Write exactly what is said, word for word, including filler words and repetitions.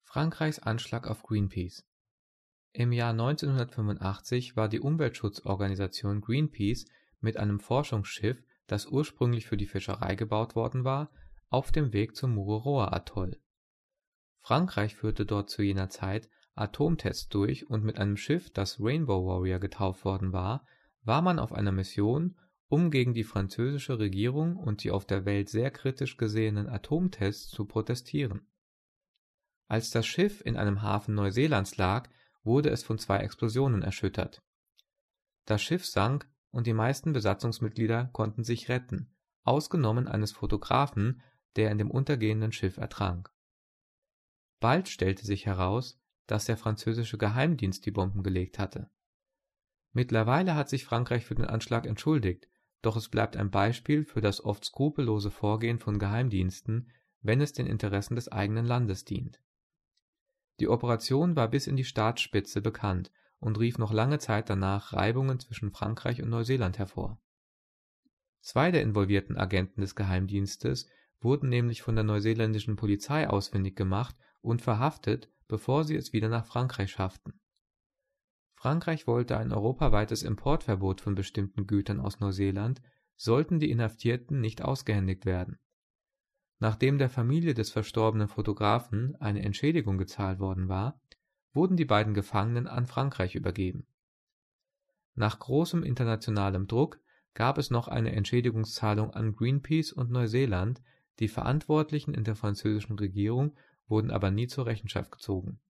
Frankreichs Anschlag auf Greenpeace. Im Jahr neunzehnhundertfünfundachtzig war die Umweltschutzorganisation Greenpeace mit einem Forschungsschiff, das ursprünglich für die Fischerei gebaut worden war, auf dem Weg zum Mururoa-Atoll. Frankreich führte dort zu jener Zeit Atomtests durch und mit einem Schiff, das Rainbow Warrior getauft worden war, war man auf einer Mission, um gegen die französische Regierung und die auf der Welt sehr kritisch gesehenen Atomtests zu protestieren. Als das Schiff in einem Hafen Neuseelands lag, wurde es von zwei Explosionen erschüttert. Das Schiff sank und die meisten Besatzungsmitglieder konnten sich retten, ausgenommen eines Fotografen, der in dem untergehenden Schiff ertrank. Bald stellte sich heraus, dass der französische Geheimdienst die Bomben gelegt hatte. Mittlerweile hat sich Frankreich für den Anschlag entschuldigt, doch es bleibt ein Beispiel für das oft skrupellose Vorgehen von Geheimdiensten, wenn es den Interessen des eigenen Landes dient. Die Operation war bis in die Staatsspitze bekannt und rief noch lange Zeit danach Reibungen zwischen Frankreich und Neuseeland hervor. Zwei der involvierten Agenten des Geheimdienstes wurden nämlich von der neuseeländischen Polizei ausfindig gemacht und verhaftet, bevor sie es wieder nach Frankreich schafften. Frankreich wollte ein europaweites Importverbot von bestimmten Gütern aus Neuseeland, sollten die Inhaftierten nicht ausgehändigt werden. Nachdem der Familie des verstorbenen Fotografen eine Entschädigung gezahlt worden war, wurden die beiden Gefangenen an Frankreich übergeben. Nach großem internationalem Druck gab es noch eine Entschädigungszahlung an Greenpeace und Neuseeland, die Verantwortlichen in der französischen Regierung wurden aber nie zur Rechenschaft gezogen